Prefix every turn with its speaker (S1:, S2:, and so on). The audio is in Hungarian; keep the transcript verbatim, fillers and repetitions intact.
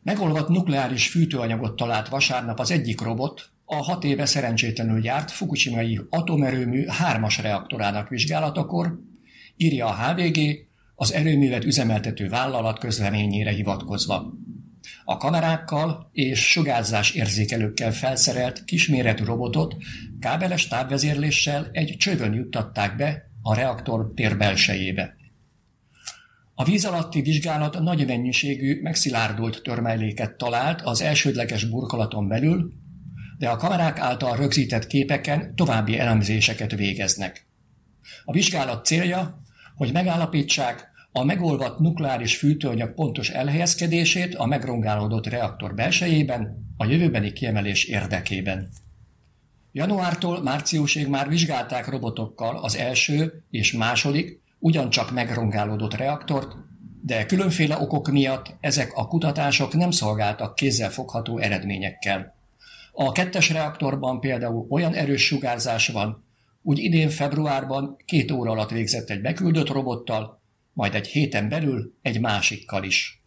S1: Megolvadt nukleáris fűtőanyagot talált vasárnap az egyik robot, a hat éve szerencsétlenül járt Fukushimai atomerőmű hármas reaktorának vizsgálatakor, írja a há vé gé az erőművet üzemeltető vállalat közleményére hivatkozva. A kamerákkal és sugárzás érzékelőkkel felszerelt kisméretű robotot kábeles távvezérléssel egy csövön juttatták be a reaktor tér belsejébe. A víz alatti vizsgálat nagy mennyiségű, megszilárdult törmeléket talált az elsődleges burkolaton belül, de a kamerák által rögzített képeken további elemzéseket végeznek. A vizsgálat célja, hogy megállapítsák a megolvadt nukleáris fűtőanyag pontos elhelyezkedését a megrongálódott reaktor belsejében a jövőbeni kiemelés érdekében. Januártól márciusig már vizsgálták robotokkal az első és második, ugyancsak megrongálódott reaktort, de különféle okok miatt ezek a kutatások nem szolgáltak kézzelfogható eredményekkel. A kettes reaktorban például olyan erős sugárzás van, úgy idén februárban két óra alatt végzett egy beküldött robottal, majd egy héten belül egy másikkal is.